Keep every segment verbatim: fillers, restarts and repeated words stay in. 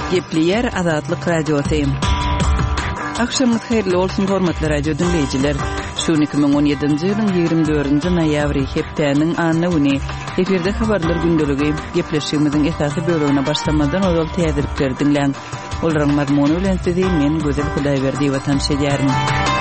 Gepleyer Azatlyk Radiosyň. Akşamyz hayrly bolsun hormatly radio dinleyijiler. Şu iki bin on ýedinji ýylyň ýygrimi dördünji noýabry hepdeniň anyny güni eferde habarlar gündöligi gepleşigimiziň esasy bölümine başlamadan ol täzirlikleri dinleň. Olaryň mazmuny bilen sizi men Gözel Hudaýberdi watan şeýärim.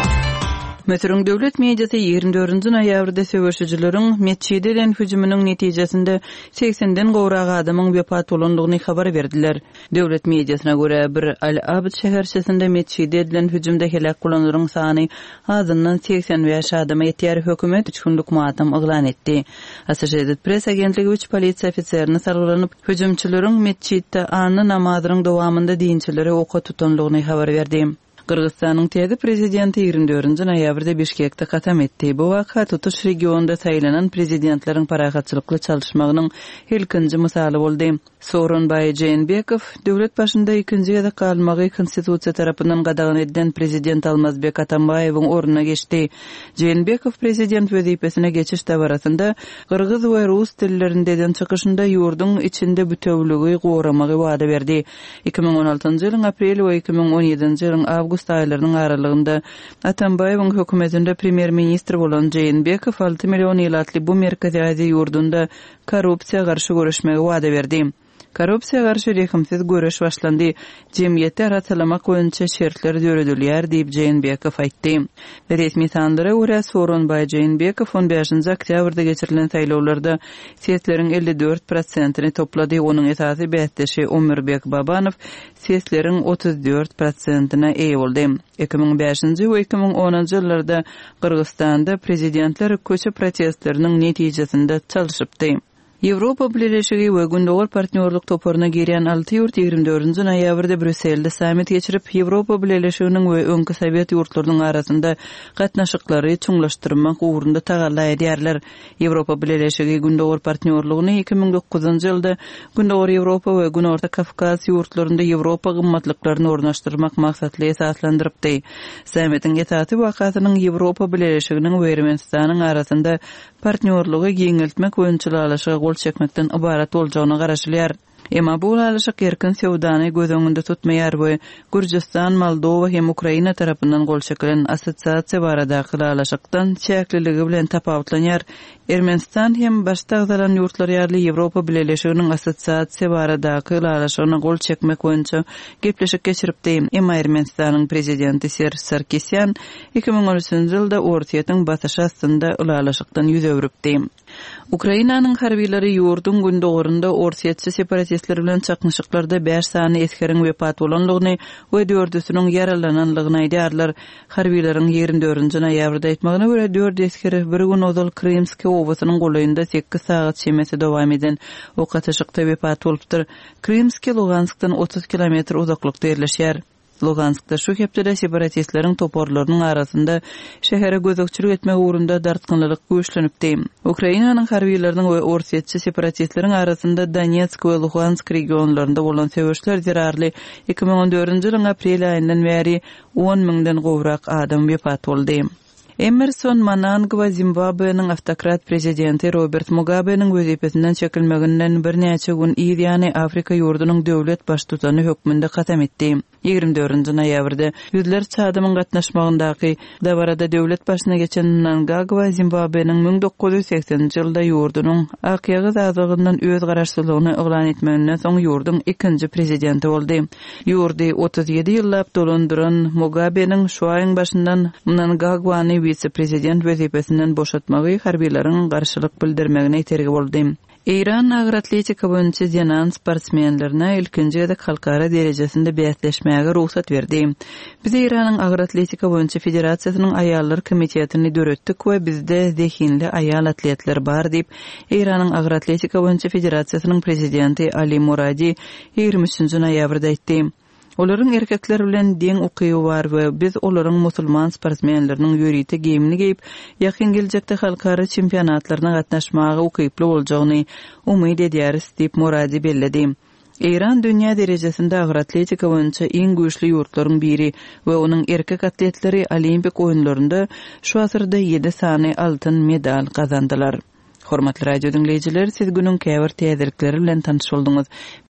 Metrung döwlet mediasy ýygrimi dördünji noýabrda söwüşçileriň mesçideden hüjümüniň netijesinde seksenden gowrak adamyň wefat bolandygyny habar berdiler. Döwlet mediasyna görä bir Al-Abid şäherçesinde mesçide edilen hüjümde helak bolanlaryň sany azyndan seksen beş adama ýetýär. Hökümet üç günlük matam eglan etdi. Associated Press agentligi üç polisiýa ofiserini sargylanyp hüjümçileriň mesçitde any namazynyň dowamında diňçilere oka tutanlygyny habar berdi. Kırgızstanyň täze prezidenti ýygrimi dördünji noýabrda Bişkekde katam etdi. Bu waka tutuş regionda saýlanan prezidentleriň paragatçylykly çalışmagynyň ilkinji misaly boldy. Sooronbay Jeenbekow döwlet başynda ikinji ýa-da kalmagy konstitusiýa tarapyndan gadagan edilen prezident Almazbek Atambayewiň ornuna geçdi. Jeenbekow prezident wezipesine geçiş dabarasynda kırgız we rus dillerindeden çykyşynda ýurdun içinde bütewligi gowramagy wada berdi. iki bin on altynjy ýylyň aprel we iki bin on ýedinji ýylyň awgust aýlarynyň aralygynda Atambayewiň hökümetinde premier ministr bolan Jeenbekow alty million ýylatly bu merkezi Aziýa ýurdunda korrupsiýa garşy görüşmegi wada berdi. Korrupsiýa garşy rehimsiz görüş başlandy. Jemgyýetde araçalamak boýunça şertler döredilýär diýip Jeenbekow aýtdy. Resmi sandyra görä Sooronbay Jeenbekow on beşinji oktýabrda geçirilen saýlawlarda sesleriň elli dört prosentyny toplady. Onuň esasy bätdeşi Ömerbek Babanow sesleriň otuz dört prosentyna eýe boldy. iki bin beşinji we iki bin onunji ýyllarda Kırgızstanda prezidentler köçe protestleriniň netijesinde çalyşypdy. Ýewropa Birleşigi we gündöwür partnerlik toporuna girýän alty ýurt ýygrimi dördünji noýabrda Brüsselde samit geçirip Ýewropa Birleşiginiň we öňki Sowet ýurtlarynyň arasynda gatnaşyklary çuňlaşdyrmak ugrunda tagalla edýärler. Ýewropa Birleşigi gündöwür partnerligini iki bin dokuzunji ýylda gündöwür Ýewropa we Gün Orta Kafkas ýurtlarynda Ýewropa gymmatlyklaryny ornaşdyrmak maksatly esaslandyrypdy. Samitiň esasy wakatynyň Ýewropa Birleşiginiň we Ermenistanyň arasynda partnerligi giňeltmek öňçüläşigi gol çekmekden ibarat boljagyna garaşylýar. Emma bu alaşyk erkin sewdany göz öňünde tutmaýar we Gürjistan, Moldowa hem Ukraina tarapyndan gol çekilen assosiasiýa baradaky alaşykdan çäkliligi bilen tapawutlanýar. Ermenistan hem başga ýalan ýurtlar ýaly Ýewropa Birleşiginiň assosiasiýa baradaky alaşygyna gol çekmek boýunça gepleşik geçiripdi. Emma Ermenistanyň prezidenti Serj Sarkisyan iki bin on üçünji ýylda ortaýatyň batyşy astynda alaşykdan ýüz öwrüpdi. Ukrainanyň harbiýleri ýurdun gündöwründe ortaýatçy separatistler bilen çaknyşyklarda beş sany eskeriň wefat bolanlygyny we dördüsiniň yaralananlygyny aýdýarlar. Harbiýleriň ýygrimi dördünji noýabrda aýtmagyna görä dört eskeri bir gün ozal Krymski owasynyň goýunda sekiz saat çemesi dowam eden okaçykda wefat bolupdyr. Krymski Luganskdan otuz kilometr uzaklykda ýerleşýär. Luganskda şu hepde separatistleriň toporlarynyň arasynda şähere gözükçülük etmek ugrunda dartgynlyk güýçlenipdi. Ukrainanyň harbiýleriniň we ortaýatçy separatistleriň arasynda Donetsk we Lugansk regionlarynda bolan söwüşler zerarly. iki bin on dördünji ýylyň aprel aýyndan bäri on miňden gowrak adam wefat boldy. Emerson Mnangagwa Zimbabwe'nin автократ prezidenti Robert Mugabe'nin wezipesinden çekilmeginden bir näçe gün ýa-ni Afrika ýurdunyň döwlet baştutany hökmünde katam etdi. ýygrimi dördünji noýabrda ýüzlerçe adamyň gatnaşmagyndaky dabarada döwlet başyna geçen Mnangagwa Zimbabwe'nin bin dokuz ýüz seksenji ýylda ýurdunyň akýagy azadlygyndan öz garaşsyzlygyny eglan etmeginden soň ýurdun ikinji prezidenti boldy. Ýurdy otuz ýedi ýyllap dolandyran Mugabe'nin şu aýyň başyndan Mnangagwany vice-prezident wezipesinden boşatmagy harbiýleriň garşylyk bildirmegine ýeterli boldy. İran agyr atletika boýunça ýanan sportsmenlerine ilkinji ýa-da halkara derejesinde bäsleşmäge ruhsat berdi. Biz İranyň agyr atletika boýunça federasiýasynyň aýallar komitetini döretdik we bizde zehinli aýal atletler bar diýip İranyň agyr atletika boýunça federasiýasynyň prezidenti Ali Muradi ýygrimi üçünji noýabrda aýtdy. Olaryň erkekler bilen deň ukyby bar we biz olaryň musulman sportsmenleriniň ýörite giyimini giyip ýakyn geljekde halkara çempionatlaryna gatnaşmagy ukyply boljagyny umyt edýäris diýip Muradi belledi. İran dünýä derejesinde agyr atletika boýunça iň güýçli ýurtlaryň biri we onuň erkek atletleri Olimpik oýunlarynda şu asyrda ýedi sany altyn medal kazandylar. Hormatly radio dinleyijiler, siz günüň käbir täzelikleri bilen tanyş bolduňuz.